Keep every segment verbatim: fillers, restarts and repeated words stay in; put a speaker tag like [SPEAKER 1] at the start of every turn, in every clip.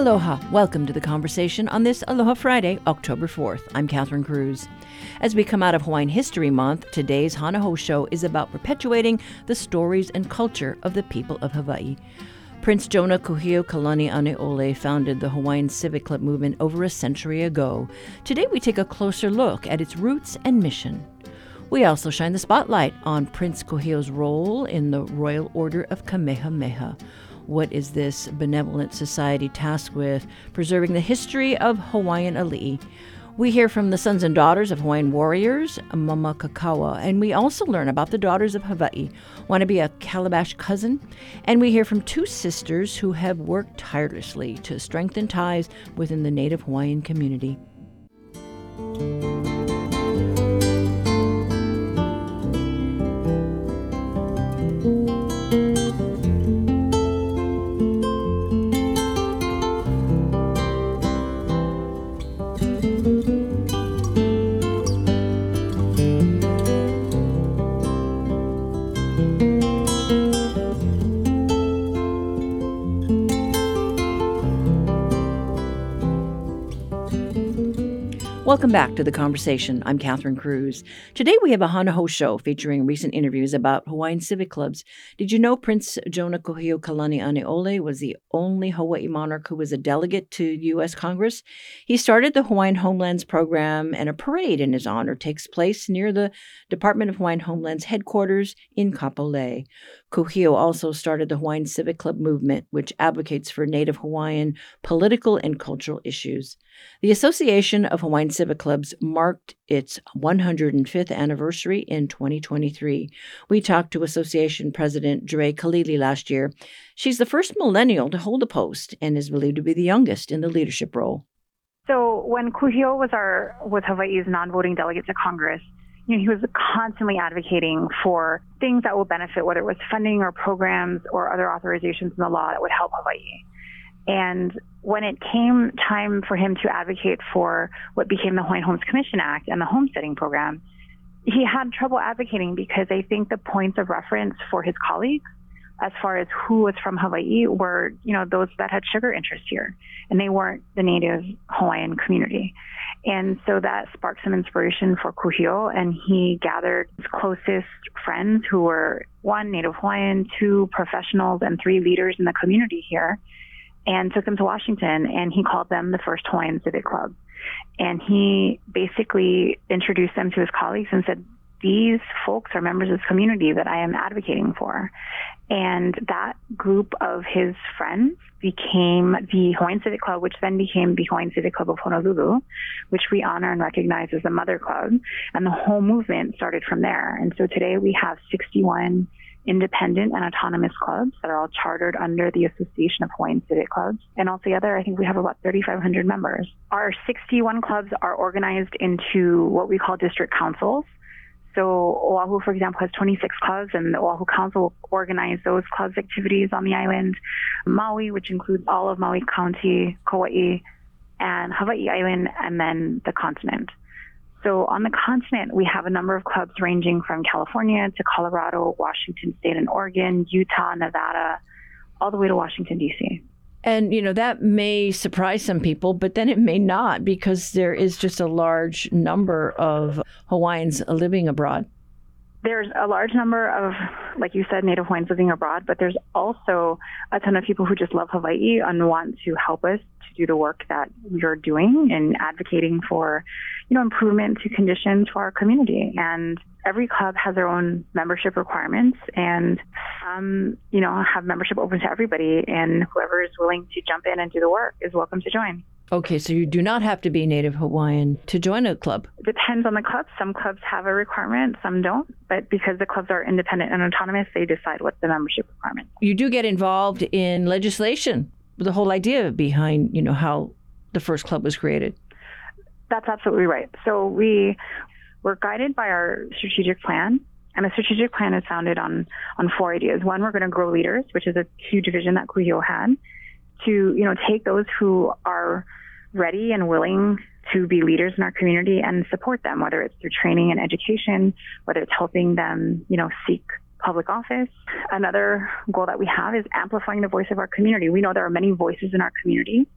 [SPEAKER 1] Aloha. Welcome to the conversation on this Aloha Friday, October fourth. I'm Catherine Cruz. As we come out of Hawaiian History Month, today's Hana Hou Show is about perpetuating the stories and culture of the people of Hawaii. Prince Jonah Kuhio Kalaniʻaneʻole founded the Hawaiian Civic Club movement over a century ago. Today we take a closer look at its roots and mission. We also shine the spotlight on Prince Kuhio's role in the Royal Order of Kamehameha. What is this benevolent society tasked with preserving the history of Hawaiian ali'i? We hear from the sons and daughters of Hawaiian warriors, Mama Kakawa, and we also learn about the daughters of Hawaii, want to be a calabash cousin, and we hear from two sisters who have worked tirelessly to strengthen ties within the Native Hawaiian community. Welcome back to the conversation. I'm Catherine Cruz. Today we have a Hana Hou Show featuring recent interviews about Hawaiian civic clubs. Did you know Prince Jonah Kuhio Kalaniʻaneʻole was the only Hawaii monarch who was a delegate to U S Congress? He started the Hawaiian Homelands Program, and a parade in his honor takes place near the Department of Hawaiian Homelands headquarters in Kapolei. Kuhio also started the Hawaiian Civic Club movement, which advocates for Native Hawaiian political and cultural issues. The Association of Hawaiian Civic Clubs marked its one hundred fifth anniversary in twenty twenty-three. We talked to Association President Dre Kalili last year. She's the first millennial to hold the post and is believed to be the youngest in the leadership role.
[SPEAKER 2] So when Kuhio was our was Hawaii's non-voting delegate to Congress, you know, he was constantly advocating for things that will benefit, whether it was funding or programs or other authorizations in the law that would help Hawaii. And when it came time for him to advocate for what became the Hawaiian Homes Commission Act and the homesteading program, he had trouble advocating because I think the points of reference for his colleagues as far as who was from Hawaii were, you know, those that had sugar interests here, and they weren't the native Hawaiian community. And so that sparked some inspiration for Kuhio, and he gathered his closest friends who were, one, Native Hawaiian, two, professionals, and three, leaders in the community here, and took them to Washington, and he called them the first Hawaiian Civic Club. And he basically introduced them to his colleagues and said, these folks are members of this community that I am advocating for. And that group of his friends became the Hawaiian Civic Club, which then became the Hawaiian Civic Club of Honolulu, which we honor and recognize as the mother club. And the whole movement started from there. And so today we have sixty-one independent and autonomous clubs that are all chartered under the Association of Hawaiian Civic Clubs. And altogether, I think we have about thirty-five hundred members. Our sixty-one clubs are organized into what we call district councils. So Oahu, for example, has twenty-six clubs, and the Oahu Council will organize those clubs' activities on the island. Maui, which includes all of Maui County, Kauai, and Hawaii Island, and then the continent. So on the continent, we have a number of clubs ranging from California to Colorado, Washington State and Oregon, Utah, Nevada, all the way to Washington, D C.
[SPEAKER 1] And, you know, that may surprise some people, but then it may not, because there is just a large number of Hawaiians living abroad.
[SPEAKER 2] There's a large number of, like you said, Native Hawaiians living abroad, but there's also a ton of people who just love Hawaii and want to help us to do the work that we are doing and advocating for, you know, improvement to conditions for our community. And every club has their own membership requirements, and some, you know, have membership open to everybody, and whoever is willing to jump in and do the work is welcome to join.
[SPEAKER 1] Okay, so you do not have to be Native Hawaiian to join a club.
[SPEAKER 2] It depends on the club. Some clubs have a requirement, some don't. But because the clubs are independent and autonomous, they decide what the membership requirement is.
[SPEAKER 1] You do get involved in legislation, the whole idea behind, you know, how the first club was created.
[SPEAKER 2] That's absolutely right. So we were guided by our strategic plan. And the strategic plan is founded on, on four ideas. One, we're going to grow leaders, which is a huge vision that Kuhio had, to, you know, take those who are ready and willing to be leaders in our community and support them, whether it's through training and education, whether it's helping them, you know, seek public office. Another goal that we have is amplifying the voice of our community. We know there are many voices in our community,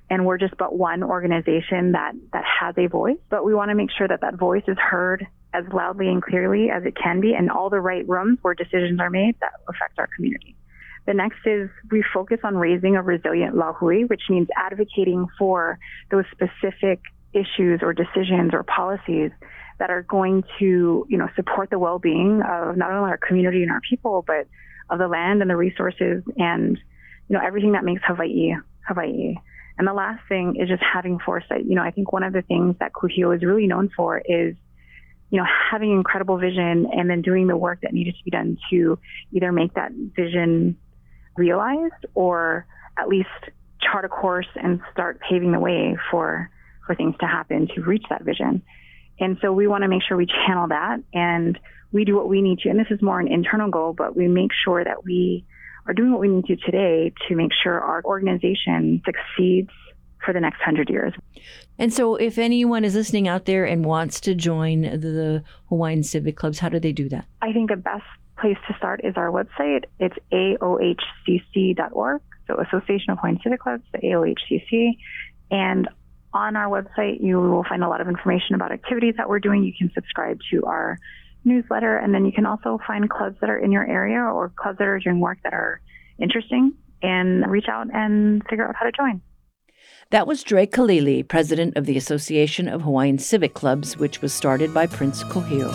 [SPEAKER 2] And we're just but one organization that, that has a voice. But we want to make sure that that voice is heard as loudly and clearly as it can be in all the right rooms where decisions are made that affect our community. The next is we focus on raising a resilient Lāhui, which means advocating for those specific issues or decisions or policies that are going to, you know, support the well-being of not only our community and our people, but of the land and the resources and, you know, everything that makes Hawaii, Hawaii. And the last thing is just having foresight. You know, I think one of the things that Kuhio is really known for is, you know, having incredible vision and then doing the work that needed to be done to either make that vision realized or at least chart a course and start paving the way for, for things to happen to reach that vision. And so we want to make sure we channel that and we do what we need to. And this is more an internal goal, but we make sure that we are doing what we need to today to make sure our organization succeeds for the next hundred years.
[SPEAKER 1] And so if anyone is listening out there and wants to join the, the Hawaiian Civic Clubs, how do they do that?
[SPEAKER 2] I think the best place to start is our website. It's A O H C C dot org, so Association of Hawaiian Civic Clubs, the A O H C C. And on our website, you will find a lot of information about activities that we're doing. You can subscribe to our newsletter, and then you can also find clubs that are in your area or clubs that are doing work that are interesting and reach out and figure out how to join.
[SPEAKER 1] That was Dre Kalili, president of the Association of Hawaiian Civic Clubs, which was started by Prince Kuhio.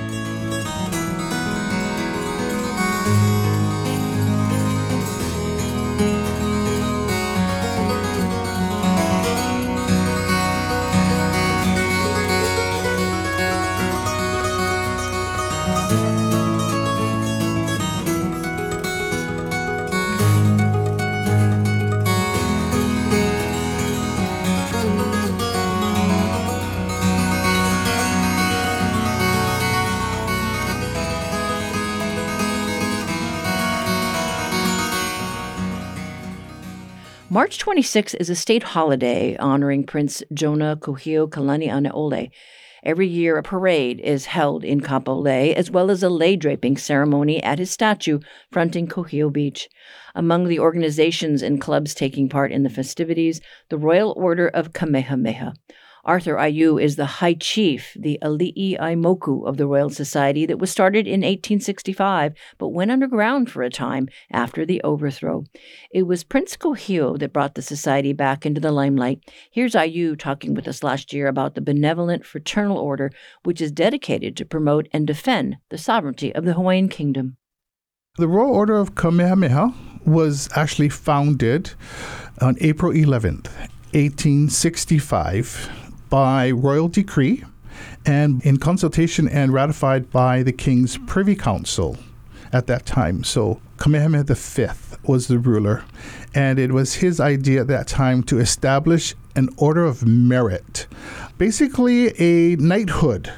[SPEAKER 1] March twenty-sixth is a state holiday honoring Prince Jonah Kuhio Kalani'ane'ole. Every year, a parade is held in Kapolei, as well as a lei draping ceremony at his statue fronting Kuhio Beach. Among the organizations and clubs taking part in the festivities, the Royal Order of Kamehameha. Arthur Ayu is the High Chief, the Ali'i Aimoku of the Royal Society that was started in eighteen sixty-five, but went underground for a time after the overthrow. It was Prince Kuhio that brought the society back into the limelight. Here's Ayu talking with us last year about the benevolent fraternal order, which is dedicated to promote and defend the sovereignty of the Hawaiian Kingdom.
[SPEAKER 3] The Royal Order of Kamehameha was actually founded on April eleventh, eighteen sixty-five, by royal decree and in consultation and ratified by the King's Privy Council at that time. So Kamehameha the Fifth was the ruler, and it was his idea at that time to establish an order of merit, basically a knighthood.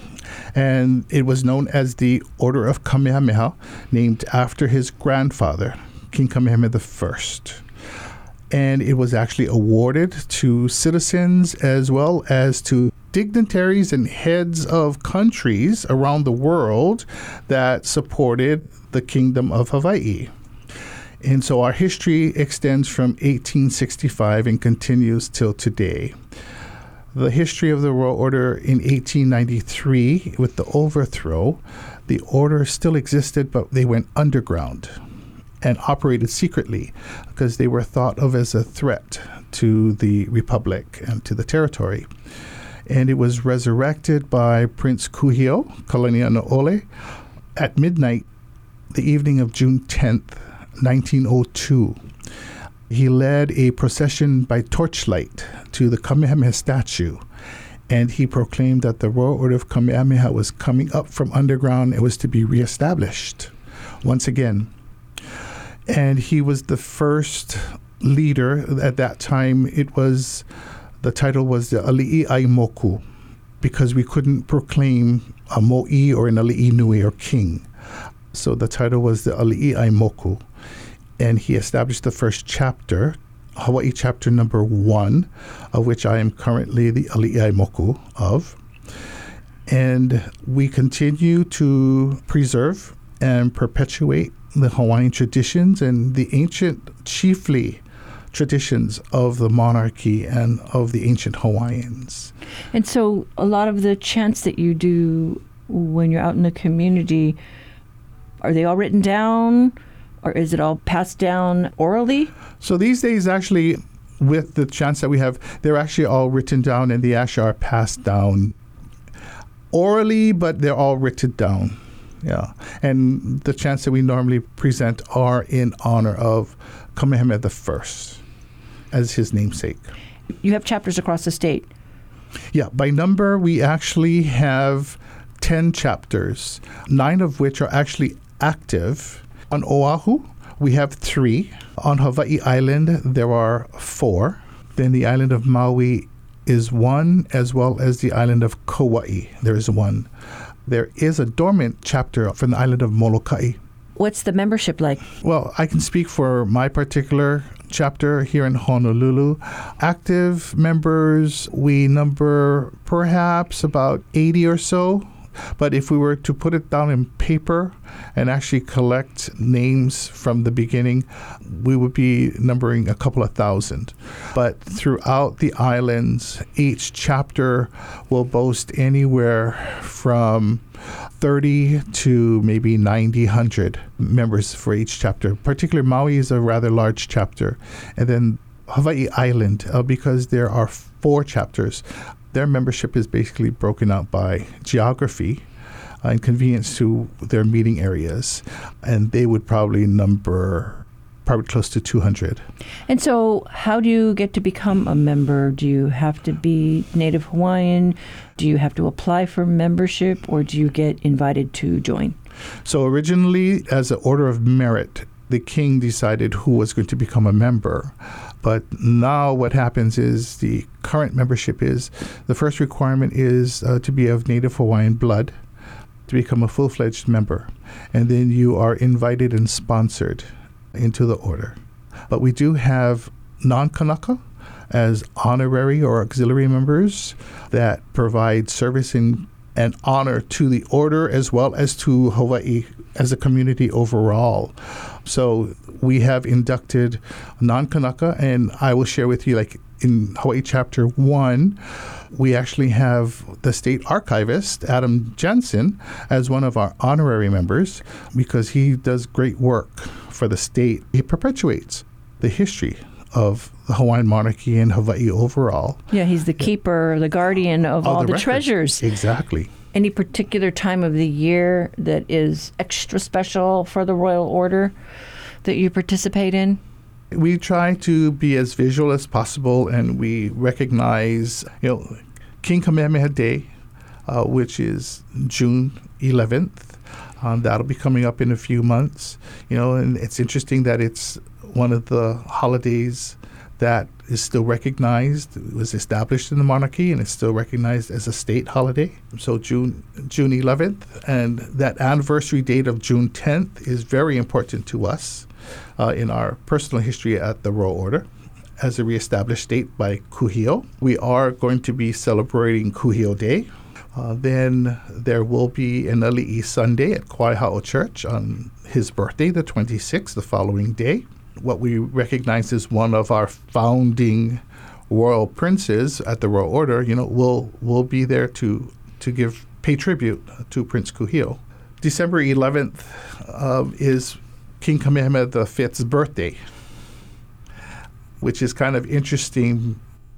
[SPEAKER 3] And it was known as the Order of Kamehameha, named after his grandfather, King Kamehameha the First. And it was actually awarded to citizens as well as to dignitaries and heads of countries around the world that supported the Kingdom of Hawaii. And so our history extends from eighteen sixty-five and continues till today. The history of the Royal Order in eighteen ninety-three, with the overthrow, the order still existed, but they went underground and operated secretly because they were thought of as a threat to the Republic and to the territory. And it was resurrected by Prince Kuhio Kalani'ane'ole at midnight, the evening of June tenth, nineteen oh two. He led a procession by torchlight to the Kamehameha statue, and he proclaimed that the Royal Order of Kamehameha was coming up from underground. It was to be reestablished once again. And he was the first leader at that time. It was, the title was the Ali'i Aimoku, because we couldn't proclaim a mo'i or an ali'i nui or king. So the title was the Ali'i Aimoku. And he established the first chapter, Hawaii chapter number one, of which I am currently the Ali'i Aimoku of. And we continue to preserve and perpetuate the Hawaiian traditions and the ancient chiefly traditions of the monarchy and of the ancient Hawaiians.
[SPEAKER 1] And so a lot of the chants that you do when you're out in the community, are they all written down, or is it all passed down orally?
[SPEAKER 3] So these days, actually, with the chants that we have, they're actually all written down, and they actually are passed down orally, but they're all written down. Yeah. And the chants that we normally present are in honor of Kamehameha the First as his namesake.
[SPEAKER 1] You have chapters across the state.
[SPEAKER 3] Yeah. By number, we actually have ten chapters, nine of which are actually active. On Oahu, we have three. On Hawaii Island, there are four. Then the island of Maui is one, as well as the island of Kauai. There is one. There is a dormant chapter from the island of Molokai.
[SPEAKER 1] What's the membership like?
[SPEAKER 3] Well, I can speak for my particular chapter here in Honolulu. Active members, we number perhaps about eighty or so. But if we were to put it down in paper and actually collect names from the beginning, we would be numbering a couple of thousand. But throughout the islands, each chapter will boast anywhere from thirty to maybe ninety, one hundred members for each chapter. Particularly Maui is a rather large chapter. And then Hawaii Island, uh, because there are four chapters, their membership is basically broken out by geography uh, and convenience to their meeting areas. And they would probably number probably close to two hundred.
[SPEAKER 1] And so how do you get to become a member? Do you have to be Native Hawaiian? Do you have to apply for membership, or do you get invited to join?
[SPEAKER 3] So originally, as an order of merit, the king decided who was going to become a member. But now what happens is the current membership is, the first requirement is uh, to be of Native Hawaiian blood to become a full-fledged member. And then you are invited and sponsored into the order. But we do have non-Kanaka as honorary or auxiliary members that provide service in, and honor to the order as well as to Hawaii as a community overall. So we have inducted non-Kanaka, and I will share with you, like in Hawaii Chapter one, we actually have the state archivist, Adam Jansen, as one of our honorary members because he does great work for the state. He perpetuates the history of the Hawaiian monarchy and Hawaii overall.
[SPEAKER 1] Yeah, he's the keeper, the guardian of all, all the, the treasures.
[SPEAKER 3] Exactly.
[SPEAKER 1] Any particular time of the year that is extra special for the Royal Order that you participate in?
[SPEAKER 3] We try to be as visual as possible, and we recognize, you know, King Kamehameha Day, uh, which is June eleventh. Um, that'll be coming up in a few months. You know, and it's interesting that it's one of the holidays that is still recognized. It was established in the monarchy, and it's still recognized as a state holiday. So June June eleventh, and that anniversary date of June tenth is very important to us uh, in our personal history at the Royal Order as a reestablished state by Kuhio. We are going to be celebrating Kuhio Day. Uh, then there will be an Ali'i Sunday at Kaihao Church on his birthday, the twenty-sixth, the following day. What we recognize as one of our founding royal princes at the Royal Order, you know, will will be there to to give pay tribute to Prince Kuhio. December eleventh uh, is King Kamehameha the fifth's birthday, which is kind of interesting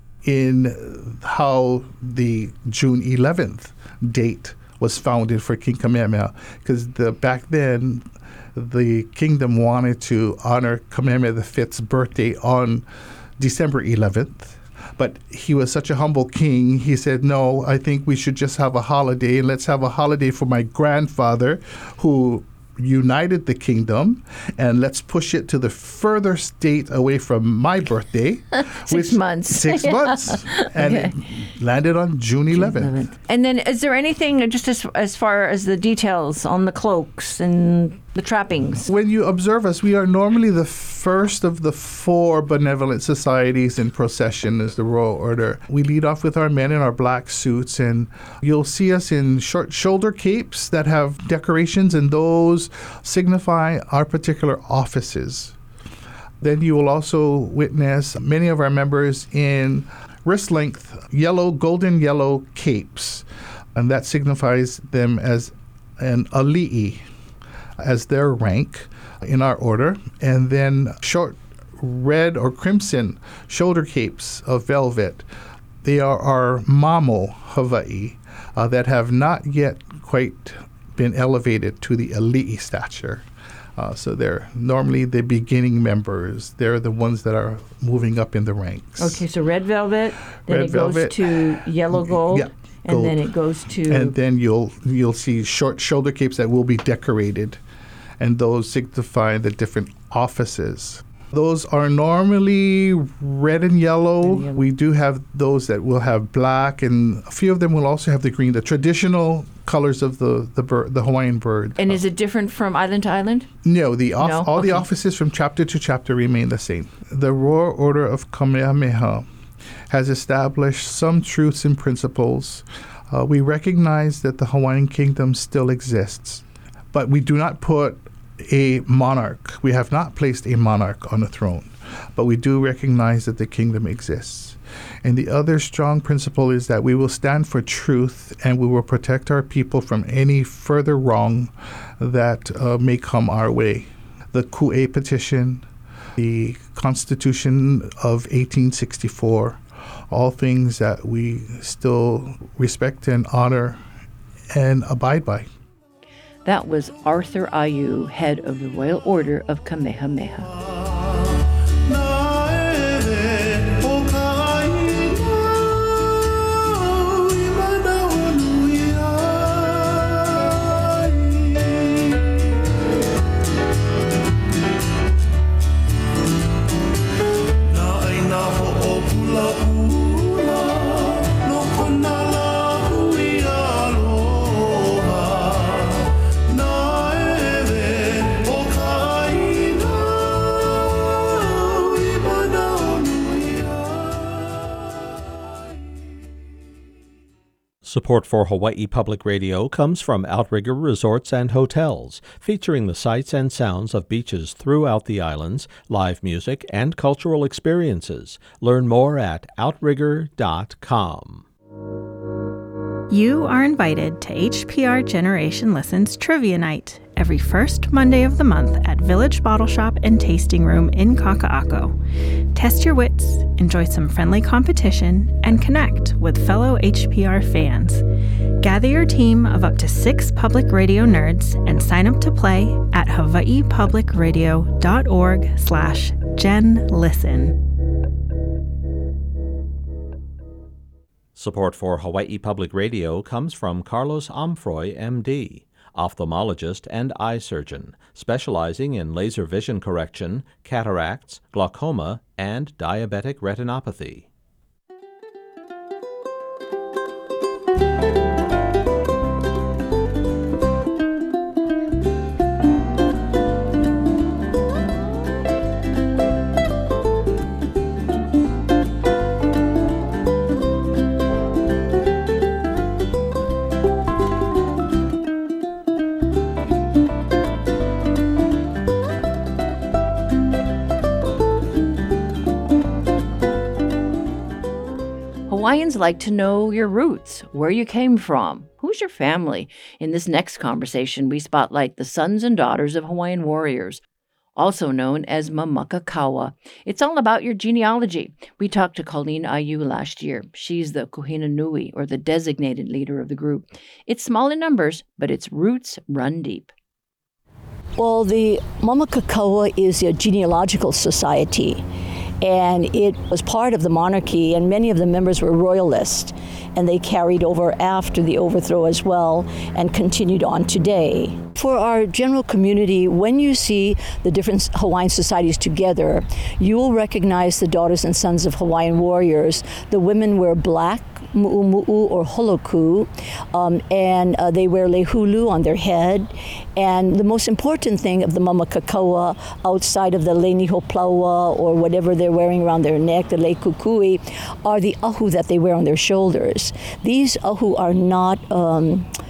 [SPEAKER 3] in how the June eleventh date was founded for King Kamehameha, because the back then the kingdom wanted to honor Kamehameha the fifth's birthday on December eleventh. But he was such a humble king, he said, no, I think we should just have a holiday, and let's have a holiday for my grandfather who united the kingdom, and let's push it to the furthest date away from my birthday.
[SPEAKER 1] Six which, months.
[SPEAKER 3] Six months. And okay. It landed on June eleventh. June eleventh.
[SPEAKER 1] And then is there anything, just as, as far as the details on the cloaks and the trappings?
[SPEAKER 3] When you observe us, we are normally the first of the four benevolent societies in procession as the Royal Order. We lead off with our men in our black suits, and you'll see us in short shoulder capes that have decorations, and those signify our particular offices. Then you will also witness many of our members in wrist-length yellow, golden yellow capes, and that signifies them as an ali'i, as their rank in our order. And then short red or crimson shoulder capes of velvet. They are our mamo Hawaii uh, that have not yet quite been elevated to the ali'i stature. Uh, so they're normally the beginning members. They're the ones that are moving up in the ranks.
[SPEAKER 1] Okay, so red velvet, then
[SPEAKER 3] Red
[SPEAKER 1] it goes
[SPEAKER 3] velvet.
[SPEAKER 1] to yellow gold,
[SPEAKER 3] Yeah,
[SPEAKER 1] and
[SPEAKER 3] gold.
[SPEAKER 1] then it goes to...
[SPEAKER 3] And then you'll you'll see short shoulder capes that will be decorated, and those signify the different offices. Those are normally red and yellow.
[SPEAKER 1] Red and yellow.
[SPEAKER 3] We do have those that will have black, and a few of them will also have the green, the traditional colors of the the, bird, the Hawaiian bird.
[SPEAKER 1] And is it different from island to island?
[SPEAKER 3] No, the off,
[SPEAKER 1] No?
[SPEAKER 3] all the
[SPEAKER 1] Okay.
[SPEAKER 3] offices from chapter to chapter remain the same. The Royal Order of Kamehameha has established some truths and principles. Uh, we recognize that the Hawaiian kingdom still exists, but we do not put a monarch. We have not placed a monarch on the throne, but we do recognize that the kingdom exists. And the other strong principle is that we will stand for truth, and we will protect our people from any further wrong that uh, may come our way. The Ku'e petition, the Constitution of eighteen sixty-four, all things that we still respect and honor and abide by.
[SPEAKER 1] That was Arthur Ayu, head of the Royal Order of Kamehameha.
[SPEAKER 4] Support for Hawaii Public Radio comes from Outrigger Resorts and Hotels, featuring the sights and sounds of beaches throughout the islands, live music, and cultural experiences. Learn more at outrigger dot com.
[SPEAKER 5] You are invited to H P R Generation Listens Trivia Night every first Monday of the month at Village Bottle Shop and Tasting Room in Kaka'ako. Test your wits, enjoy some friendly competition, and connect with fellow H P R fans. Gather your team of up to six public radio nerds and sign up to play at hawaii public radio dot org slash gen listen.
[SPEAKER 4] Support for Hawaii Public Radio comes from Carlos Omfroy, M D, ophthalmologist and eye surgeon, specializing in laser vision correction, cataracts, glaucoma, and diabetic retinopathy.
[SPEAKER 1] Hawaiians like to know your roots, where you came from, who's your family. In this next conversation, we spotlight the sons and daughters of Hawaiian warriors, also known as Mamaka. It's all about your genealogy. We talked to Colleen Ayu last year. She's the Kuhina Nui, or the designated leader of the group. It's small in numbers, but its roots run deep.
[SPEAKER 6] Well, the Mamaka is a genealogical society, and it was part of the monarchy, and many of the members were royalists, and they carried over after the overthrow as well and continued on today. For our general community, when you see the different Hawaiian societies together, you will recognize the daughters and sons of Hawaiian warriors. The women wear black, mu'umu'u or holoku, um, and uh, they wear lehulu on their head. And the most important thing of the Mamaka outside of the lenihoplaua or whatever they're wearing around their neck, the leikukui, are the ahu that they wear on their shoulders. These ahu are not um,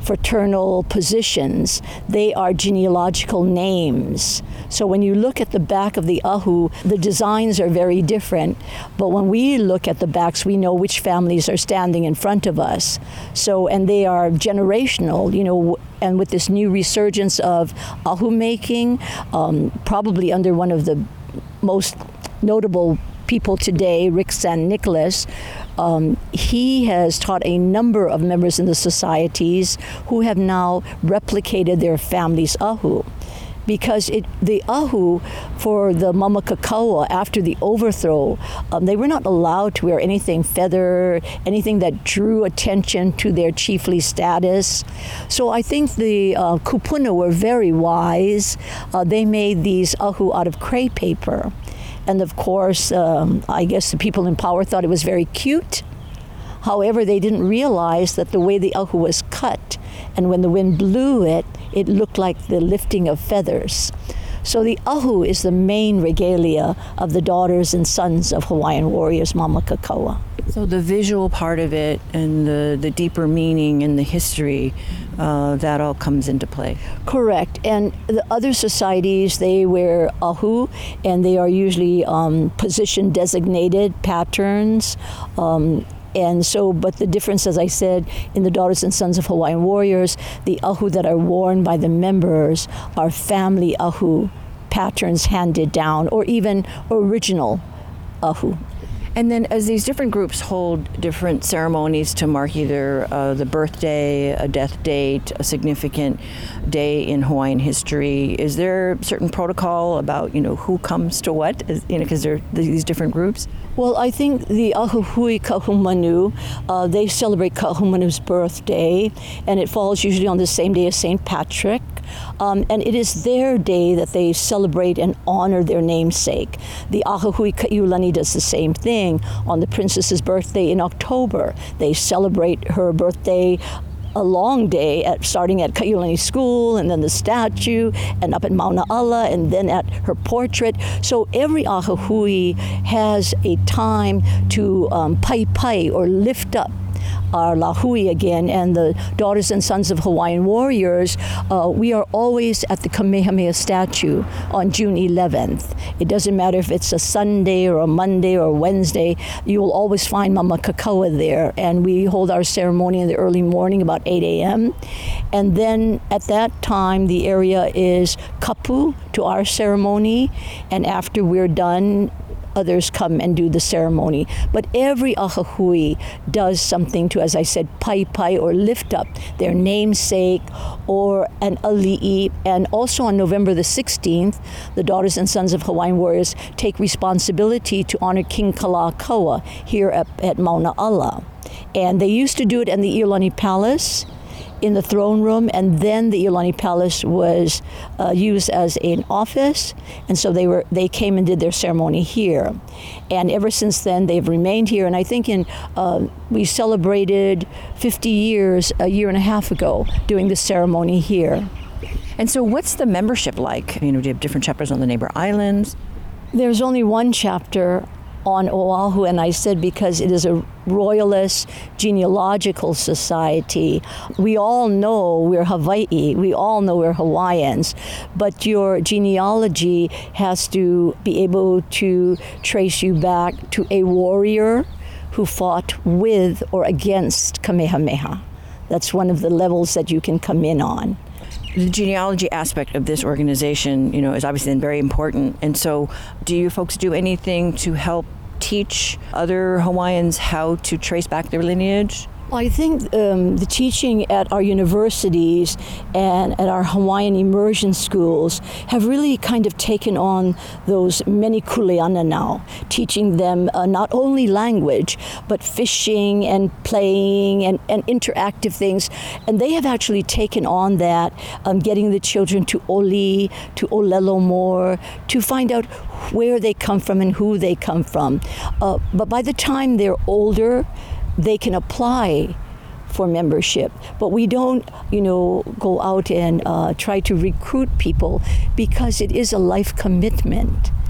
[SPEAKER 6] fraternal positions. They are genealogical names. So when you look at the back of the ahu, the designs are very different. But when we look at the backs, we know which families are standing in front of us. So, and they are generational, you know, and with this new resurgence of ahu making, um, probably under one of the most notable people today, Rick San Nicolas, um, he has taught a number of members in the societies who have now replicated their family's ahu. Because it, the ahu for the Mamakakoa after the overthrow, um, they were not allowed to wear anything feather, anything that drew attention to their chiefly status. So I think the uh, kupuna were very wise. Uh, they made these ahu out of crepe paper. And of course, um, I guess the people in power thought it was very cute. However, they didn't realize that the way the ahu was cut, and when the wind blew it, it looked like the lifting of feathers. So the ahu is the main regalia of the daughters and sons of Hawaiian warriors, Mamakakoa.
[SPEAKER 1] So the visual part of it and the, the deeper meaning and the history, uh, that all comes into play.
[SPEAKER 6] Correct. And the other societies, they wear ahu, and they are usually um, position designated patterns. Um, And so, but the difference, as I said, in the Daughters and Sons of Hawaiian Warriors, the ahu that are worn by the members are family ahu patterns handed down, or even original ahu.
[SPEAKER 1] And then as these different groups hold different ceremonies to mark either uh, the birthday, a death date, a significant day in Hawaiian history, is there certain protocol about, you know, who comes to what, is, you know, because there are these different groups?
[SPEAKER 6] Well, I think the Ahuhui Kahumanu, uh, they celebrate Kahumanu's birthday, and it falls usually on the same day as Saint Patrick. Um, and it is their day that they celebrate and honor their namesake. The Ahuhui Kaiulani does the same thing. On the princess's birthday in October, they celebrate her birthday a long day, at starting at Kaiulani School, and then the statue, and up at Mauna Ala, and then at her portrait. So every Ahuhui has a time to um, pai pai, or lift up our lahui again. And the Daughters and Sons of Hawaiian Warriors, uh, we are always at the Kamehameha statue on June eleventh. It doesn't matter if it's a Sunday or a Monday or a Wednesday, you will always find Mamakakoa there. And we hold our ceremony in the early morning, about eight a.m. And then at that time, the area is kapu to our ceremony. And after we're done, others come and do the ceremony. But every Ahuhui does something to, as I said, pai pai, or lift up their namesake, or an ali'i. And also on November the sixteenth, the Daughters and Sons of Hawaiian Warriors take responsibility to honor King Kalakaua here at, at Mauna Ala. And they used to do it in the Iolani Palace, in the throne room, and then the Iolani Palace was uh, used as an office, and so they were they came and did their ceremony here. And ever since then, they've remained here. And I think in uh, we celebrated fifty years a year and a half ago doing the ceremony here.
[SPEAKER 1] And so what's the membership like? You know, do you have different chapters on the neighbor islands?
[SPEAKER 6] There's only one chapter on Oahu, and I said because it is a royalist genealogical society. We all know we're Hawaii, we all know we're Hawaiians, but your genealogy has to be able to trace you back to a warrior who fought with or against Kamehameha. That's one of the levels that you can come in on.
[SPEAKER 1] The genealogy aspect of this organization, you know, is obviously very important. And so do you folks do anything to help teach other Hawaiians how to trace back their lineage?
[SPEAKER 6] Well, I think um, the teaching at our universities and at our Hawaiian immersion schools have really kind of taken on those many kuleana now, teaching them uh, not only language, but fishing and playing and, and interactive things. And they have actually taken on that, um, getting the children to Oli, to Olelo more, to find out where they come from and who they come from. Uh, but by the time they're older, they can apply for membership. But we don't, you know, go out and uh, try to recruit people, because it is a life commitment.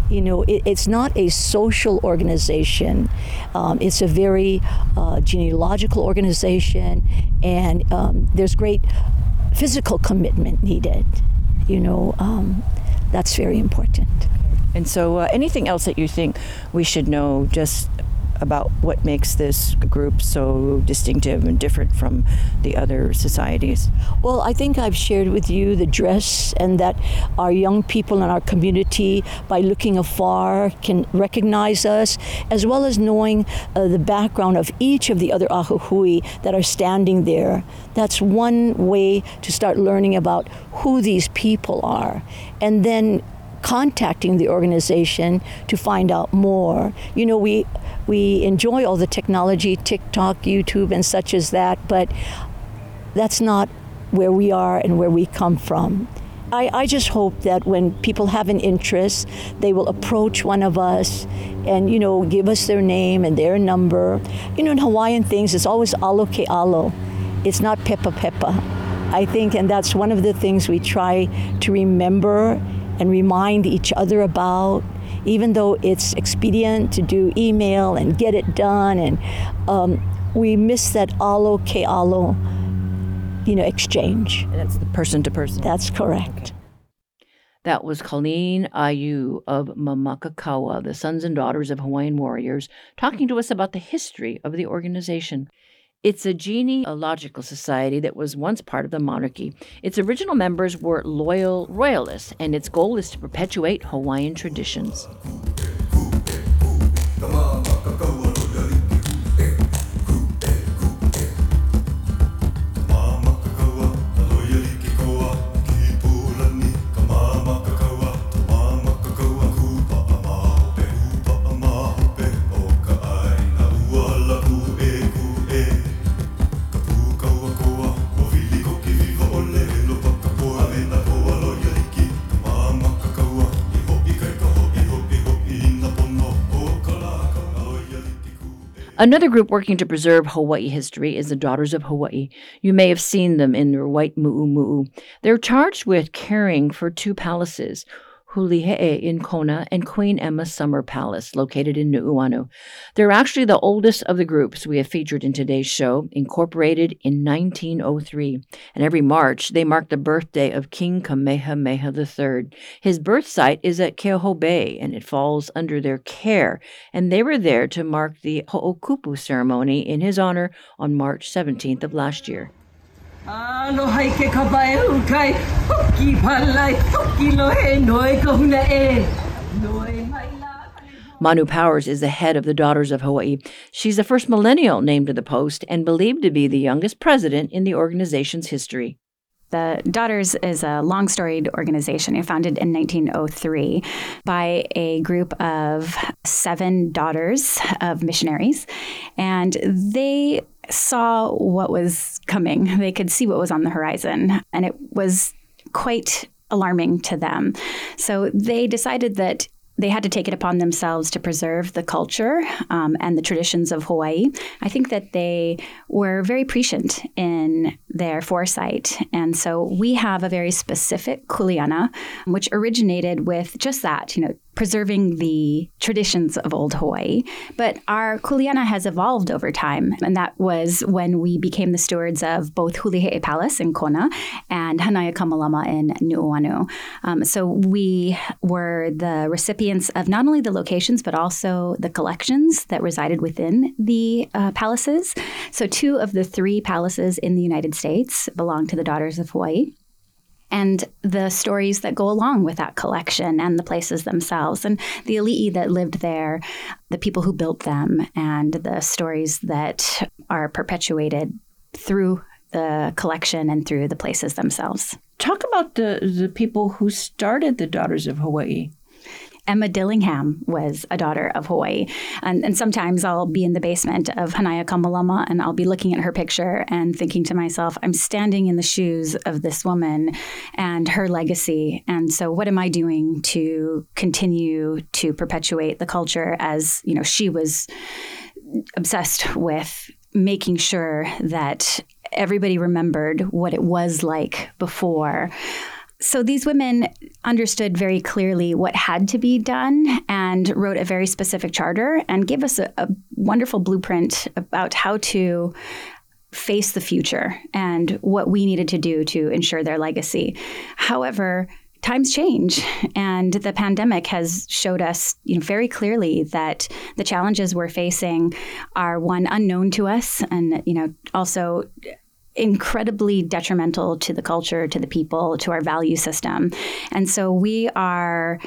[SPEAKER 6] You know, it, it's not a social organization. Um, it's a very uh, genealogical organization, and um, there's great physical commitment needed. You know, um, that's very important.
[SPEAKER 1] And so uh, anything else that you think we should know just about what makes this group so distinctive and different from the other societies?
[SPEAKER 6] Well, I think I've shared with you the dress, and that our young people in our community, by looking afar, can recognize us, as well as knowing uh, the background of each of the other ahuhui that are standing there. That's one way to start learning about who these people are. And then contacting the organization to find out more. You know, we we enjoy all the technology, TikTok, YouTube, and such as that, but that's not where we are and where we come from. I, I just hope that when people have an interest, they will approach one of us and, you know, give us their name and their number. You know, in Hawaiian things, it's always alo ke alo. It's not pepa pepa, I think, and that's one of the things we try to remember and remind each other about, even though it's expedient to do email and get it done, and um, we miss that alo ke alo, you know, exchange.
[SPEAKER 1] And that's the person to person.
[SPEAKER 6] That's correct.
[SPEAKER 1] That was Colleen Ayu of Mamakakawa, the Sons and Daughters of Hawaiian Warriors, talking to us about the history of the organization. It's a genealogical society that was once part of the monarchy. Its original members were loyal royalists, and its goal is to perpetuate Hawaiian traditions. Another group working to preserve Hawaii history is the Daughters of Hawaii. You may have seen them in their white mu'umu'u. They're charged with caring for two palaces, Hulihe'e in Kona and Queen Emma Summer Palace, located in Nu'uanu. They're actually the oldest of the groups we have featured in today's show, incorporated in nineteen oh three. And every March, they mark the birthday of King Kamehameha the third. His birth site is at Keoho Bay, and it falls under their care. And they were there to mark the Ho'okupu ceremony in his honor on March seventeenth of last year.
[SPEAKER 7] Manu
[SPEAKER 1] Powers is the head of the Daughters of Hawaii. She's the first millennial named to the post and believed to be the youngest president in the organization's history.
[SPEAKER 8] The Daughters is a long-storied organization founded in nineteen oh three by a group of seven daughters of missionaries, and they saw what was coming. They could see what was on the horizon, and it was quite alarming to them. So they decided that they had to take it upon themselves to preserve the culture um, and the traditions of Hawaii. I think that they were very prescient in their foresight. And so we have a very specific kuleana, which originated with just that, you know, preserving the traditions of old Hawaii. But our kuleana has evolved over time. And that was when we became the stewards of both Hulihe'e Palace in Kona and Hanaya Kamalama in Nu'uanu. Um, so we were the recipients of not only the locations, but also the collections that resided within the uh, palaces. So two of the three palaces in the United States belong to the Daughters of Hawaii. And the stories that go along with that collection and the places themselves and the ali'i that lived there, the people who built them, and the stories that are perpetuated through the collection and through the places themselves.
[SPEAKER 1] Talk about the, the people who started the Daughters of Hawaii.
[SPEAKER 8] Emma Dillingham was a daughter of Hawaii. And, and sometimes I'll be in the basement of Hanaya Kamalama and I'll be looking at her picture and thinking to myself, I'm standing in the shoes of this woman and her legacy. And so what am I doing to continue to perpetuate the culture as, you know, she was obsessed with making sure that everybody remembered what it was like before. So these women understood very clearly what had to be done and wrote a very specific charter and gave us a, a wonderful blueprint about how to face the future and what we needed to do to ensure their legacy. However, times change, and the pandemic has showed us, you know, very clearly that the challenges we're facing are, one, unknown to us, and, you know, also incredibly detrimental to the culture, to the people, to our value system. And so we are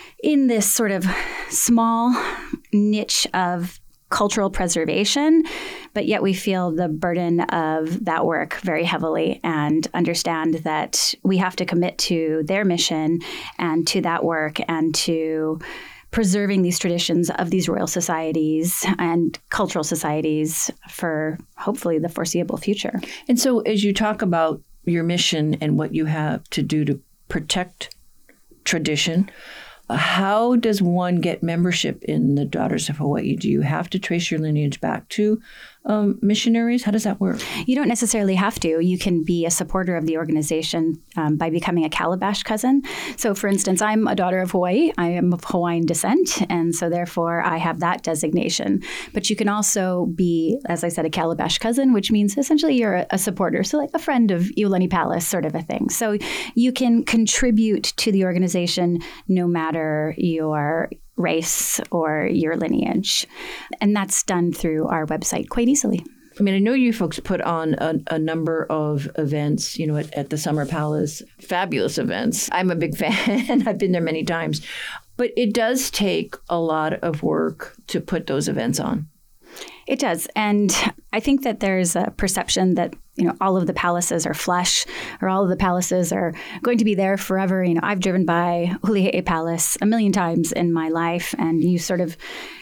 [SPEAKER 8] in this sort of small niche of cultural preservation, but yet we feel the burden of that work very heavily and understand that we have to commit to their mission and to that work and to preserving these traditions of these royal societies and cultural societies for hopefully the foreseeable future.
[SPEAKER 1] And so as you talk about your mission and what you have to do to protect tradition, how does one get membership in the Daughters of Hawaii? Do you have to trace your lineage back to um, missionaries? How does that work?
[SPEAKER 8] You don't necessarily have to. You can be a supporter of the organization um, by becoming a Calabash cousin. So, for instance, I'm a daughter of Hawaii. I am of Hawaiian descent, and so therefore I have that designation. But you can also be, as I said, a Calabash cousin, which means essentially you're a, a supporter, so like a friend of Iolani Palace sort of a thing. So you can contribute to the organization no matter your race or your lineage. And that's done through our website quite easily.
[SPEAKER 1] I mean, I know you folks put on a, a number of events, you know, at, at the Summer Palace, fabulous events. I'm a big fan. I've been there many times. But it does take a lot of work to put those events on.
[SPEAKER 8] It does. And I think that there's a perception that, you know, all of the palaces are flush or all of the palaces are going to be there forever. You know, I've driven by Hulihe'e Palace a million times in my life, and you sort of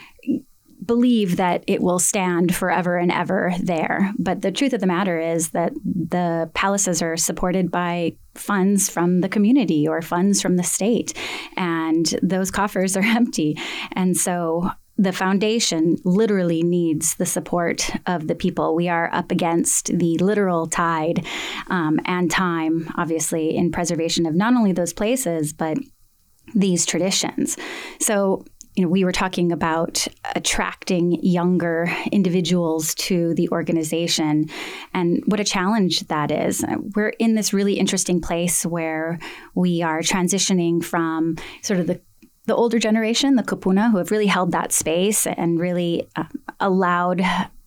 [SPEAKER 8] believe that it will stand forever and ever there. But the truth of the matter is that the palaces are supported by funds from the community or funds from the state, and those coffers are empty. And so the foundation literally needs the support of the people. We are up against the literal tide um, and time, obviously, in preservation of not only those places, but these traditions. So, you know, we were talking about attracting younger individuals to the organization and what a challenge that is. We're in this really interesting place where we are transitioning from sort of the The older generation, the kupuna, who have really held that space and really uh, allowed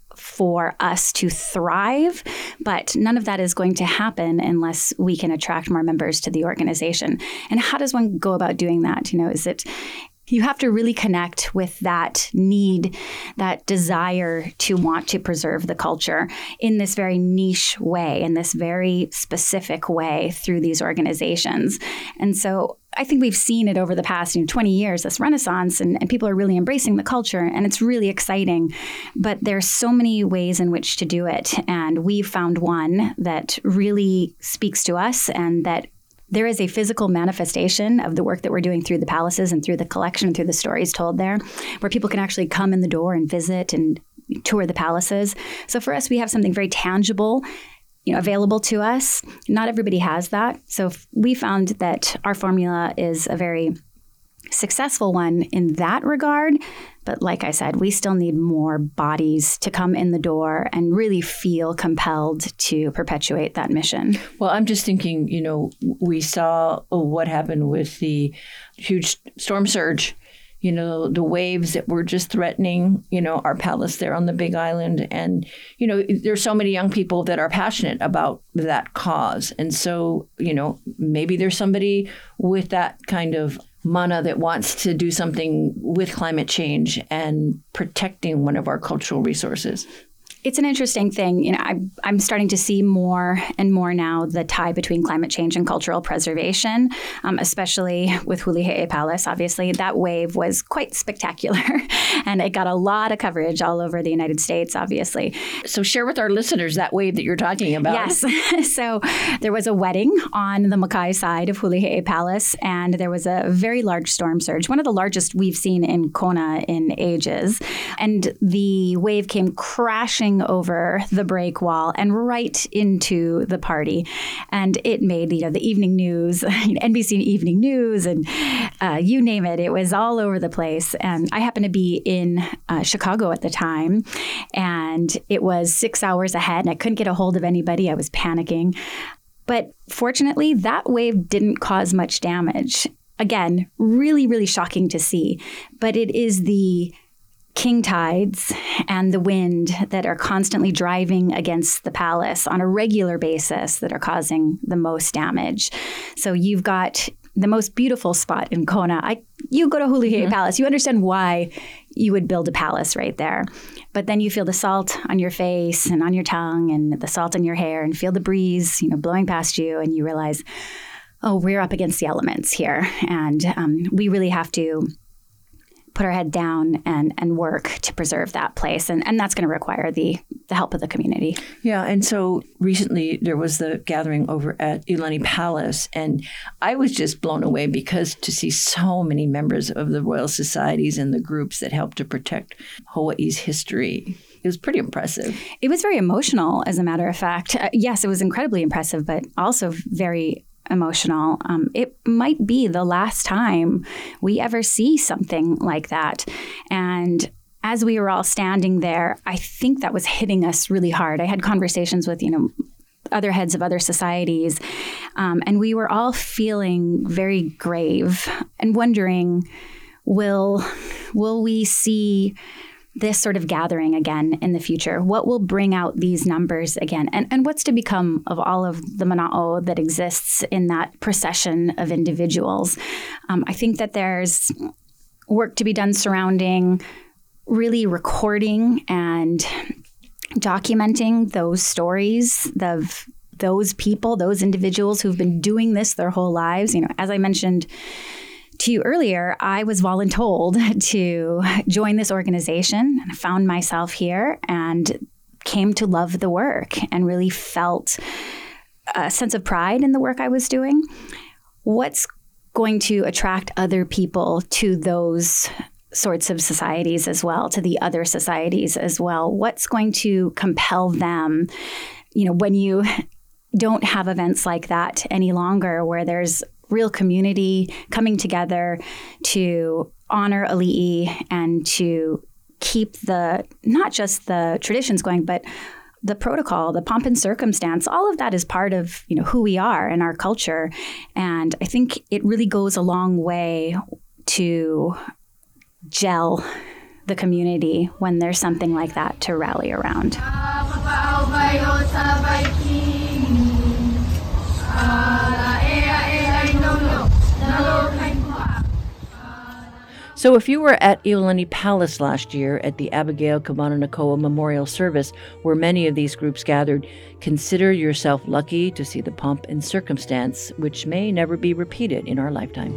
[SPEAKER 8] for us to thrive. But none of that is going to happen unless we can attract more members to the organization. And how does one go about doing that? You know, is it you have to really connect with that need, that desire to want to preserve the culture in this very niche way, in this very specific way through these organizations. And so I think we've seen it over the past you know, twenty years, this renaissance, and, and people are really embracing the culture, and it's really exciting. But there's so many ways in which to do it. And we've found one that really speaks to us, and that there is a physical manifestation of the work that we're doing through the palaces and through the collection, through the stories told there, where people can actually come in the door and visit and tour the palaces. So for us, we have something very tangible, you know, available to us. Not everybody has that. So we found that our formula is a very successful one in that regard. But like I said, we still need more bodies to come in the door and really feel compelled to perpetuate that mission.
[SPEAKER 1] Well, I'm just thinking, you know, we saw what happened with the huge storm surge, you know, the waves that were just threatening, you know, our palace there on the Big Island. And, you know, there's so many young people that are passionate about that cause. And so, you know, maybe there's somebody with that kind of mana that wants to do something with climate change and protecting one of our cultural resources.
[SPEAKER 8] It's an interesting thing. You know, I, I'm starting to see more and more now the tie between climate change and cultural preservation, um, especially with Hulihe'e Palace. Obviously, that wave was quite spectacular, and it got a lot of coverage all over the United States, obviously.
[SPEAKER 1] So share with our listeners that wave that you're talking about.
[SPEAKER 8] Yes. So there was a wedding on the Makai side of Hulihe'e Palace, and there was a very large storm surge, one of the largest we've seen in Kona in ages. And the wave came crashing crashing over the break wall and right into the party. And it made, you know, the evening news, N B C Evening News, and uh, you name it. It was all over the place. And I happened to be in uh, Chicago at the time, and it was six hours ahead, and I couldn't get a hold of anybody. I was panicking. But fortunately, that wave didn't cause much damage. Again, really, really shocking to see. But it is the king tides and the wind that are constantly driving against the palace on a regular basis that are causing the most damage. So you've got the most beautiful spot in Kona. I, you go to Huluhia mm-hmm. Palace, you understand why you would build a palace right there. But then you feel the salt on your face and on your tongue and the salt in your hair and feel the breeze, you know, blowing past you, and you realize, oh, we're up against the elements here. And um, we really have to put our head down and, and work to preserve that place. And, and that's going to require the, the help of the community.
[SPEAKER 1] Yeah. And so recently there was the gathering over at Iolani Palace, and I was just blown away because to see so many members of the royal societies and the groups that help to protect Hawaii's history. It was pretty impressive.
[SPEAKER 8] It was very emotional, as a matter of fact. Uh, yes, it was incredibly impressive, but also very emotional. Um, it might be the last time we ever see something like that. And as we were all standing there, I think that was hitting us really hard. I had conversations with, you know, other heads of other societies, um, and we were all feeling very grave and wondering, will, will we see this sort of gathering again in the future? What will bring out these numbers again? And and what's to become of all of the mana'o that exists in that procession of individuals? Um, I think that there's work to be done surrounding really recording and documenting those stories of those people, those individuals who've been doing this their whole lives. You know, as I mentioned to you earlier, I was voluntold to join this organization, and I found myself here and came to love the work and really felt a sense of pride in the work I was doing. What's going to attract other people to those sorts of societies as well, to the other societies as well? What's going to compel them, you know, when you don't have events like that any longer, where there's real community coming together to honor Ali'i and to keep the, not just the traditions going, but the protocol, the pomp and circumstance, all of that is part of, you know, who we are and our culture. And I think it really goes a long way to gel the community when there's something like that to rally around.
[SPEAKER 1] So if you were at Iolani Palace last year at the Abigail Kawananakoa Memorial Service, where many of these groups gathered, consider yourself lucky to see the pomp and circumstance, which may never be repeated in our lifetime.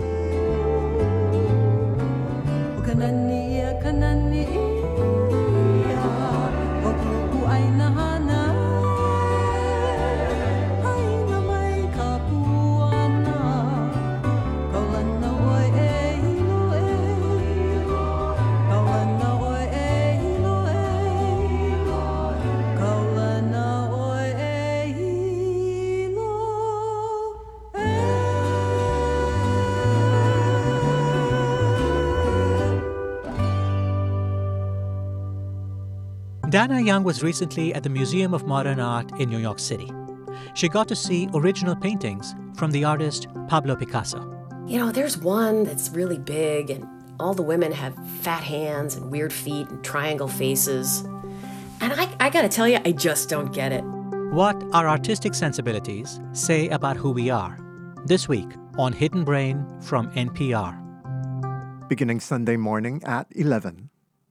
[SPEAKER 9] Dana Young was recently at the Museum of Modern Art in New York City. She got to see original paintings from the artist Pablo Picasso.
[SPEAKER 10] You know, there's one that's really big, and all the women have fat hands and weird feet and triangle faces. And I, I gotta tell you, I just don't get it.
[SPEAKER 9] What our artistic sensibilities say about who we are. This week on Hidden Brain from N P R.
[SPEAKER 11] Beginning Sunday morning at eleven.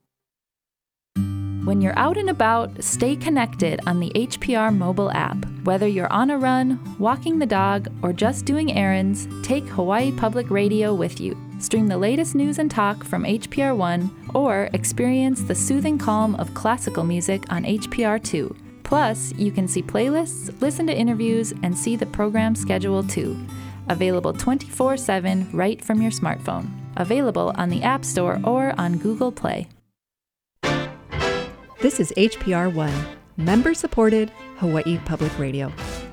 [SPEAKER 12] When you're out and about, stay connected on the H P R mobile app. Whether you're on a run, walking the dog, or just doing errands, take Hawaii Public Radio with you. Stream the latest news and talk from H P R one, or experience the soothing calm of classical music on H P R two. Plus, you can see playlists, listen to interviews, and see the program schedule too. Available twenty-four seven right from your smartphone. Available on the App Store or on Google Play.
[SPEAKER 13] This is H P R one, member-supported Hawaii Public Radio.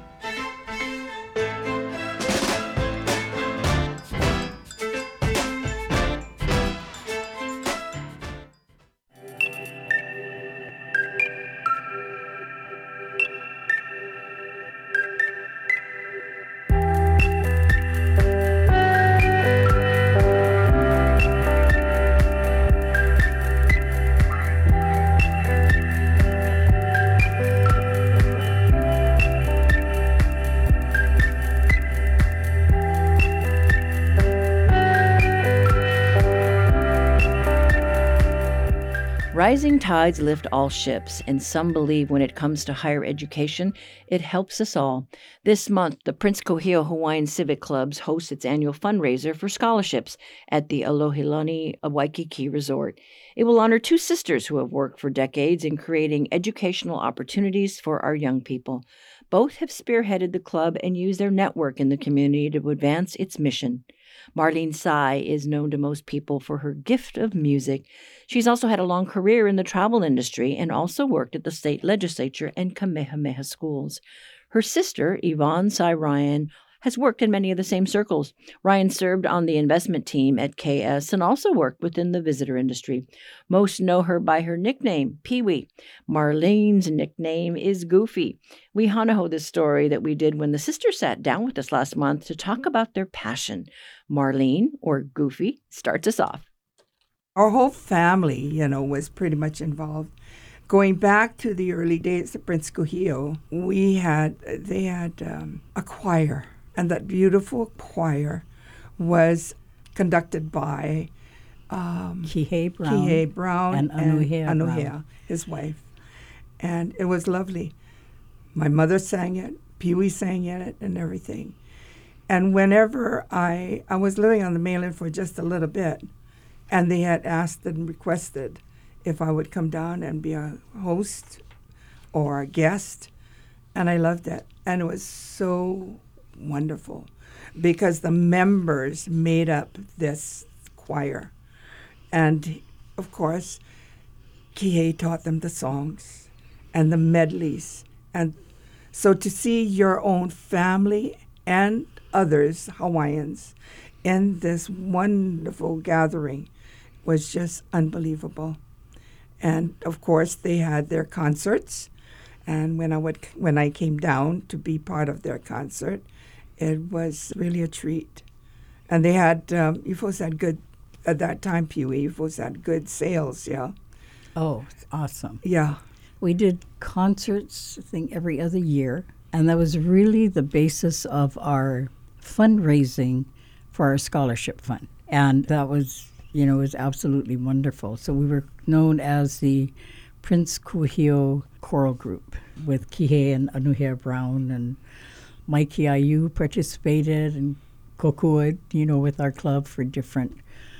[SPEAKER 1] Rising tides lift all ships, and some believe when it comes to higher education, it helps us all. This month, the Prince Kuhio Hawaiian Civic Clubs hosts its annual fundraiser for scholarships at the Alohilani Waikiki Resort. It will honor two sisters who have worked for decades in creating educational opportunities for our young people. Both have spearheaded the club and use their network in the community to advance its mission. Marlene Tsai is known to most people for her gift of music. She's also had a long career in the travel industry and also worked at the state legislature and Kamehameha schools. Her sister, Yvonne Tsai Ryan, has worked in many of the same circles. Ryan served on the investment team at K S and also worked within the visitor industry. Most know her by her nickname, Pee-wee. Marlene's nickname is Goofy. We hanaho this story that we did when the sisters sat down with us last month to talk about their passion. Marlene, or Goofy, starts us off.
[SPEAKER 14] Our whole family, you know, was pretty much involved. Going back to the early days of Prince Kuhio, we had, they had um, a choir. And that beautiful choir was conducted by um,
[SPEAKER 15] Kihei Brown,
[SPEAKER 14] Kihei Brown
[SPEAKER 15] and Anuhea,
[SPEAKER 14] and Anuhea
[SPEAKER 15] Brown.
[SPEAKER 14] his wife. And it was lovely. My mother sang it, Pee-wee sang in it, and everything. And whenever I, I was living on the mainland for just a little bit, and they had asked and requested if I would come down and be a host or a guest, and I loved it. And it was so wonderful because the members made up this choir. And, of course, Kihei taught them the songs and the medleys. And so to see your own family and others, Hawaiians, in this wonderful gathering was just unbelievable. And, of course, they had their concerts. And when I would, when I came down to be part of their concert, it was really a treat. And they had, um, you folks had good, at that time, Pee-wee, you folks had good sales, yeah?
[SPEAKER 15] Oh, it's awesome.
[SPEAKER 14] Yeah.
[SPEAKER 15] We did concerts, I think, every other year. And that was really the basis of our fundraising for our scholarship fund. And that was, you know, was absolutely wonderful. So we were known as the Prince Kuhio Choral Group with Kihei and Anuhea Brown, and Mikey Ayu participated, and Kokuad, you know, with our club for different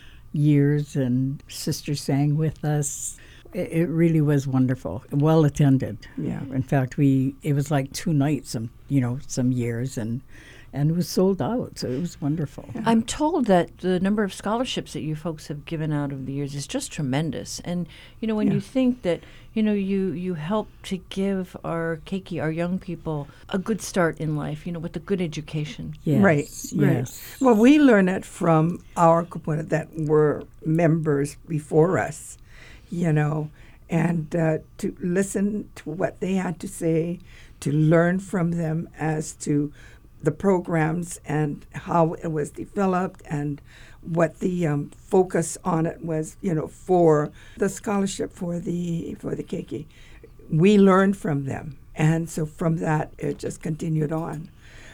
[SPEAKER 15] years, and Sister sang with us. It, it really was wonderful, well attended.
[SPEAKER 14] Yeah.
[SPEAKER 15] In fact, we it was like two nights, some you know, some years, and and it was sold out, so it was wonderful.
[SPEAKER 1] Yeah. I'm told that the number of scholarships that you folks have given out over the years is just tremendous. And, you know, when
[SPEAKER 14] Yeah.
[SPEAKER 1] you think that, you know, you, you help to give our keiki, our young people, a good start in life, you know, with a good education.
[SPEAKER 15] Yes,
[SPEAKER 14] Right,
[SPEAKER 15] yes.
[SPEAKER 14] right. Well, we learned it from our kupuna that were members before us, you know, and uh, to listen to what they had to say, to learn from them as to the programs and how it was developed and what the um, focus on it was, you know, for the scholarship for the for the keiki. We learned from them, and so from that it just continued on.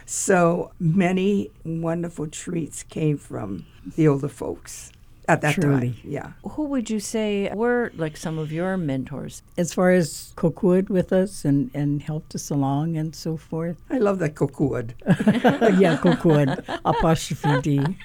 [SPEAKER 14] So many wonderful treats came from the older folks at that
[SPEAKER 15] Truly.
[SPEAKER 14] time. Yeah.
[SPEAKER 1] Who would you say were like some of your mentors?
[SPEAKER 15] As far as Kokuad with us and, and helped us along and so forth.
[SPEAKER 14] I love that Kokuad.
[SPEAKER 15] Yeah, Kokuad, apostrophe D.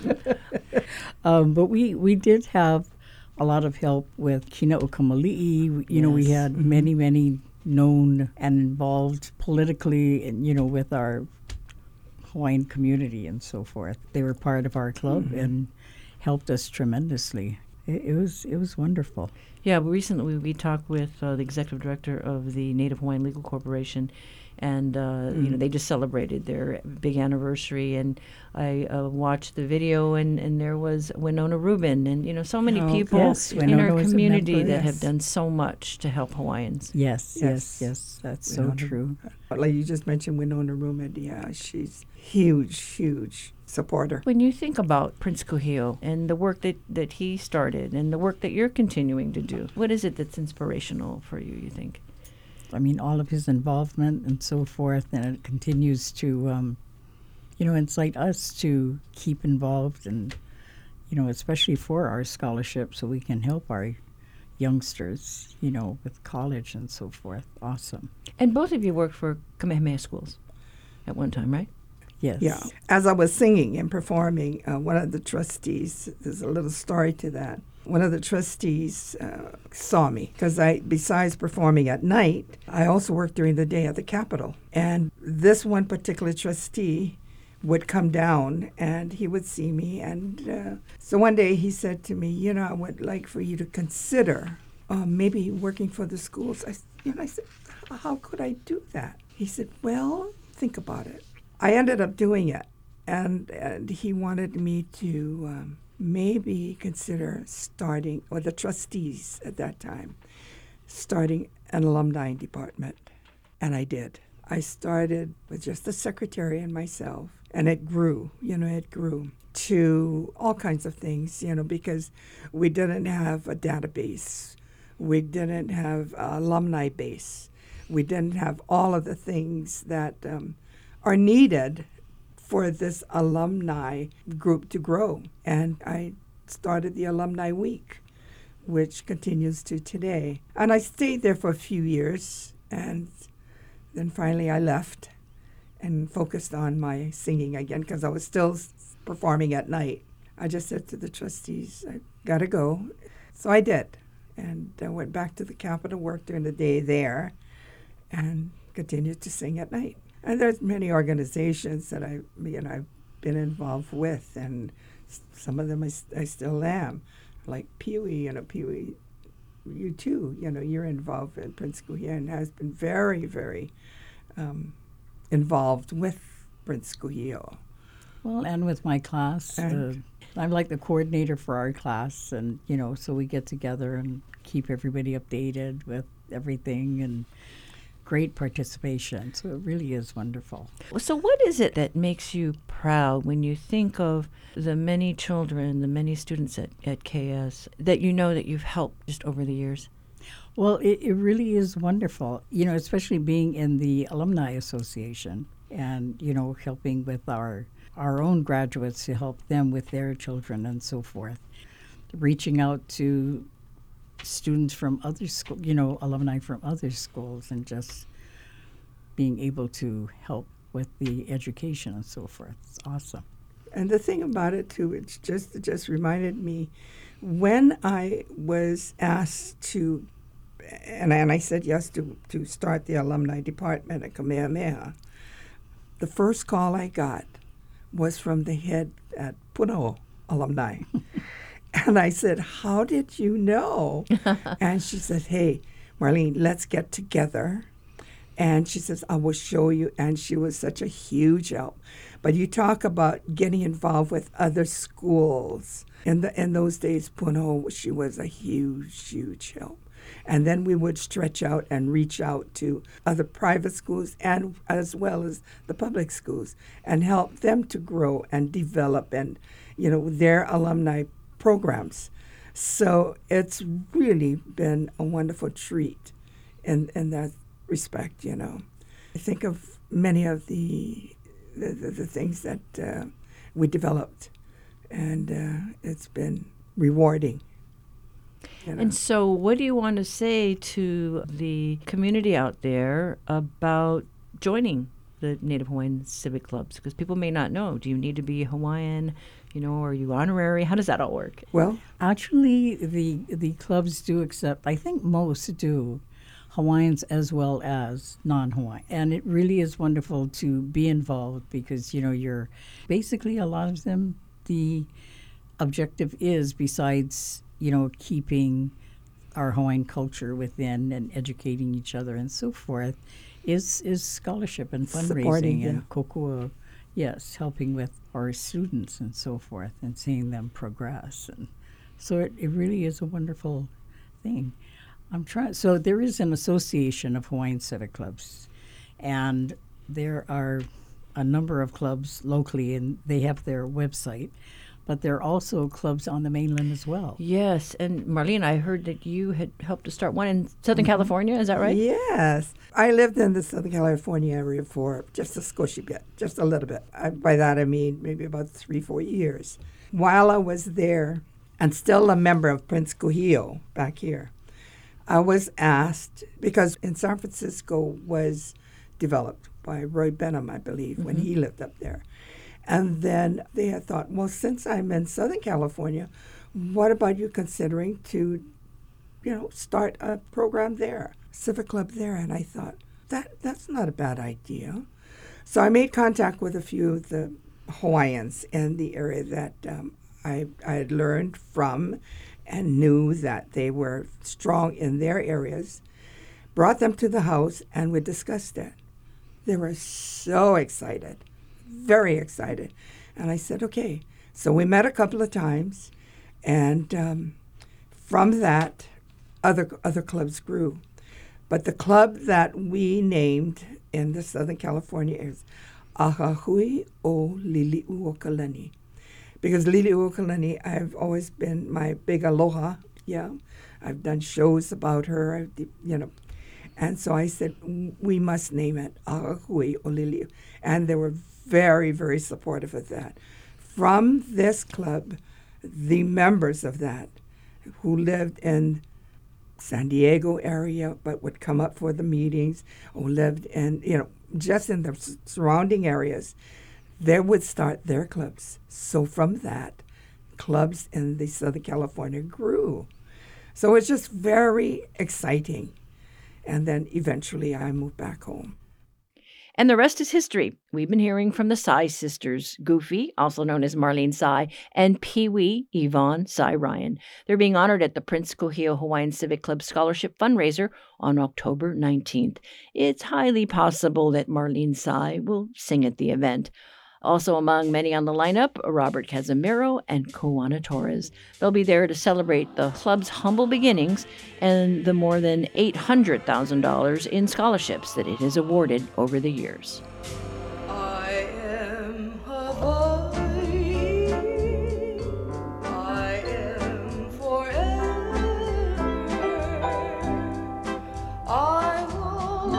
[SPEAKER 15] um, but we, we did have a lot of help with Kina Ukamali'i. You know, we
[SPEAKER 14] Yes.
[SPEAKER 15] had many, many known and involved politically, and, you know, with our Hawaiian community and so forth. They were part of our club
[SPEAKER 14] Mhm.
[SPEAKER 15] and helped us tremendously. it, it was it was wonderful.
[SPEAKER 1] Yeah, recently we, we talked with uh, the executive director of the Native Hawaiian Legal Corporation, and uh, mm. you know they just celebrated their big anniversary. And I uh, watched the video, and, and there was Winona Rubin, and you know so many
[SPEAKER 15] oh,
[SPEAKER 1] people
[SPEAKER 15] yes,
[SPEAKER 1] in our community
[SPEAKER 15] member,
[SPEAKER 1] that
[SPEAKER 15] yes.
[SPEAKER 1] have done so much to help Hawaiians.
[SPEAKER 15] Yes, yes, yes, yes that's Winona, so true.
[SPEAKER 14] Like you just mentioned, Winona Rubin, yeah, she's huge, huge supporter.
[SPEAKER 1] When you think about Prince Kuhio and the work that, that he started and the work that you're continuing to do, what is it that's inspirational for you, you think?
[SPEAKER 15] I mean, all of his involvement and so forth, and it continues to, um, you know, incite us to keep involved and, you know, especially for our scholarship so we can help our youngsters, you know, with college and so forth. Awesome.
[SPEAKER 1] And both of you worked for Kamehameha Schools at one time, right?
[SPEAKER 15] Yes.
[SPEAKER 14] Yeah. As I was singing and performing, uh, one of the trustees, there's a little story to that. One of the trustees uh, saw me because I, besides performing at night, I also worked during the day at the Capitol. And this one particular trustee would come down and he would see me. And uh, so one day he said to me, you know, I would like for you to consider uh, maybe working for the schools. I, you know, I said, how could I do that? He said, well, think about it. I ended up doing it, and, and he wanted me to um, maybe consider starting, or the trustees at that time, starting an alumni department, and I did. I started with just the secretary and myself, and it grew, you know, it grew to all kinds of things, you know, because we didn't have a database. We didn't have an alumni base. We didn't have all of the things that um, are needed for this alumni group to grow. And I started the Alumni Week, which continues to today. And I stayed there for a few years, and then finally I left and focused on my singing again because I was still performing at night. I just said to the trustees, I gotta go. So I did. And I went back to the Capitol, worked during the day there, and continued to sing at night. And there's many organizations that I, you know, I've been involved with, and some of them I, I still am, like P W I, you know, P W I, you too, you know, you're involved in Prince Kuhio and has been very, very um, involved with Prince Kuhio.
[SPEAKER 15] Well, and with my class, uh, I'm like the coordinator for our class, and, you know, so we get together and keep everybody updated with everything, and great participation. So it really is wonderful.
[SPEAKER 1] So what is it that makes you proud when you think of the many children, the many students at, at K S that you know that you've helped just over the years?
[SPEAKER 15] Well, it, it really is wonderful, you know, especially being in the Alumni Association and, you know, helping with our, our own graduates to help them with their children and so forth. Reaching out to students from other schools, you know, alumni from other schools, and just being able to help with the education and so forth. It's awesome.
[SPEAKER 14] And the thing about it, too, it's just, it just reminded me, when I was asked to, and, and I said yes to, to start the alumni department at Kamehameha, the first call I got was from the head at Punahou Alumni. And I said, how did you know? And she said, hey, Marlene, let's get together. And she says, I will show you. And she was such a huge help. But you talk about getting involved with other schools. In, the, in those days, Punahou, she was a huge, huge help. And then we would stretch out and reach out to other private schools and as well as the public schools and help them to grow and develop and, you know, their alumni programs. So it's really been a wonderful treat in, in that respect, you know. I think of many of the the, the, the things that uh, we developed, and uh, it's been rewarding. You know.
[SPEAKER 1] And so what do you want to say to the community out there about joining the Native Hawaiian Civic Clubs? Because people may not know. Do you need to be Hawaiian? You know, are you honorary? How does that all work?
[SPEAKER 14] Well,
[SPEAKER 15] actually, the the clubs do accept, I think most do, Hawaiians as well as non-Hawaiian. And it really is wonderful to be involved because, you know, you're basically, a lot of them, the objective is, besides, you know, keeping our Hawaiian culture within and educating each other and so forth is is scholarship and fundraising
[SPEAKER 14] Supporting, yeah.
[SPEAKER 15] and kokua, yes, helping with our students and so forth and seeing them progress. And so it, it really is a wonderful thing. I'm trying. So there is an association of Hawaiian Civic Clubs, and there are a number of clubs locally, and they have their website. But there are also clubs on the mainland as well.
[SPEAKER 1] Yes, and Marlene, I heard that you had helped to start one in Southern
[SPEAKER 14] Mm-hmm.
[SPEAKER 1] California. Is that right?
[SPEAKER 14] Yes. I lived in the Southern California area for just a squishy bit, just a little bit. I, by that I mean maybe about three, four years. While I was there, and still a member of Prince Kuhio back here, I was asked, because in San Francisco was developed by Roy Benham, I believe, mm-hmm. when he lived up there. And then they had thought, well, since I'm in Southern California, what about you considering to, you know, start a program there, civic club there? And I thought, that that's not a bad idea. So I made contact with a few of the Hawaiians in the area that um, I, I had learned from and knew that they were strong in their areas, brought them to the house, and we discussed it. They were so excited. Very excited. And I said, okay. So we met a couple of times, and um, from that, other other clubs grew. But the club that we named in the Southern California is Ahahui o Liliuokalani. Because Liliuokalani, I've always been my big aloha, yeah. I've done shows about her, I've, you know. And so I said, we must name it Ahahui o Liliu. And they were very, very supportive of that. From this club, the members of that, who lived in San Diego area but would come up for the meetings, or lived in, you know, just in the surrounding areas, they would start their clubs. So from that, clubs in the Southern California grew. So it's just very exciting. And then eventually I moved back home.
[SPEAKER 1] And the rest is history. We've been hearing from the Sy sisters, Goofy, also known as Marlene Sy, and Pee-wee Yvonne Sy Ryan. They're being honored at the Prince Kuhio Hawaiian Civic Club Scholarship Fundraiser on October nineteenth. It's highly possible that Marlene Sy will sing at the event. Also among many on the lineup, Robert Casimiro and Koana Torres. They'll be there to celebrate the club's humble beginnings and the more than eight hundred thousand dollars in scholarships that it has awarded over the years.
[SPEAKER 7] I am Hawaii. I am forever. I will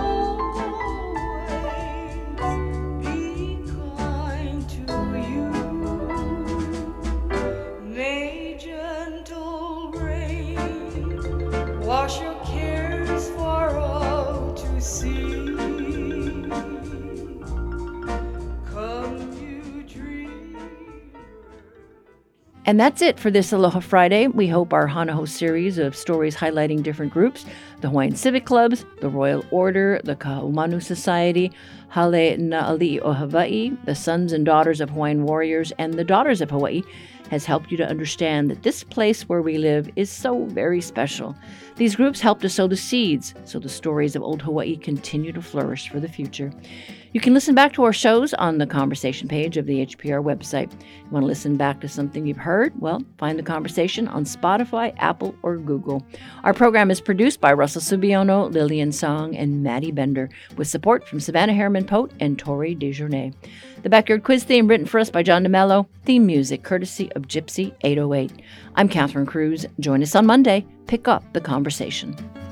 [SPEAKER 7] always be kind to you. May gentle rain wash your cares for all to see.
[SPEAKER 1] And that's it for this Aloha Friday. We hope our Hanaho series of stories highlighting different groups, the Hawaiian Civic Clubs, the Royal Order, the Kahumanu Society, Hale Na'ali'i o Hawaii, the Sons and Daughters of Hawaiian Warriors, and the Daughters of Hawaii, has helped you to understand that this place where we live is so very special. These groups help to sow the seeds so the stories of old Hawaii continue to flourish for the future. You can listen back to our shows on the conversation page of the H P R website. You want to listen back to something you've heard? Well, find the conversation on Spotify, Apple, or Google. Our program is produced by Russell Subiono, Lillian Song, and Maddie Bender, with support from Savannah Harriman-Pote and Tori Desjournais. The Backyard Quiz theme written for us by John DeMello. Theme music courtesy of Gypsy eight oh eight. I'm Catherine Cruz. Join us on Monday. Pick up the conversation.